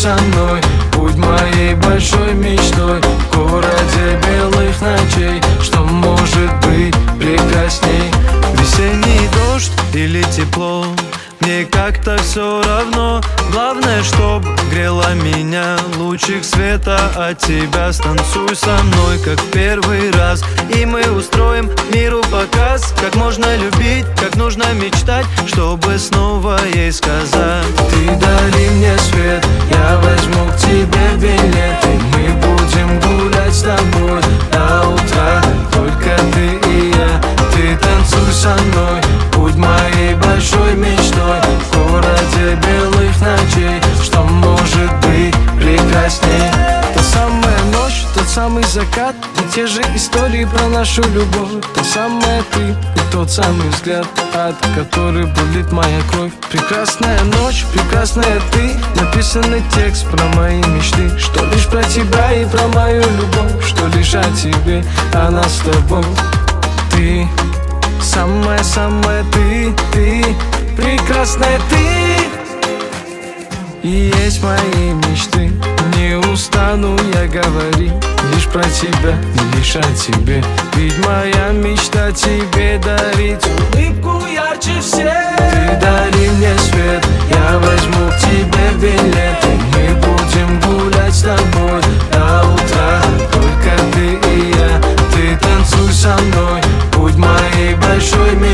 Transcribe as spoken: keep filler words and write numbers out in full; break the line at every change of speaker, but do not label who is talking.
со мной, будь моей большой мечтой. В городе белых ночей, что может быть прекрасней?
Весенний дождь или тепло, мне как-то все равно. Главное, чтоб грела меня лучик света от тебя. Станцуй со мной, как в первый раз, и мы устроим миру показ, как можно любить, как нужно мечтать, чтобы снова ей сказать:
ты дари мне свет, я возьму к тебе билет, и мы будем гулять с тобой до утра, только ты и я. Ты танцуй со мной, будь моей большой мечтой. В городе белых ночей, что может быть прекрасней? Та самая ночь, тот самый закат, и те же истории про нашу любовь. Та самая ты и тот самый взгляд, от которой бурлит моя кровь. Прекрасная ночь, прекрасная ты, написанный текст про мои мечты, что лишь про тебя и про мою любовь, что лишь о тебе, а нас с тобой. Ты самая-самая ты, ты прекрасная ты, и есть мои мечты. Не устану я говорить лишь про тебя, и лишь о тебе, ведь моя мечта тебе дарить улыбку ярче всех. Ты дари мне свет, я возьму к тебе билет, и мы будем гулять с тобой до утра, только ты и я. Ты танцуй со мной, будь моей большой мечтой.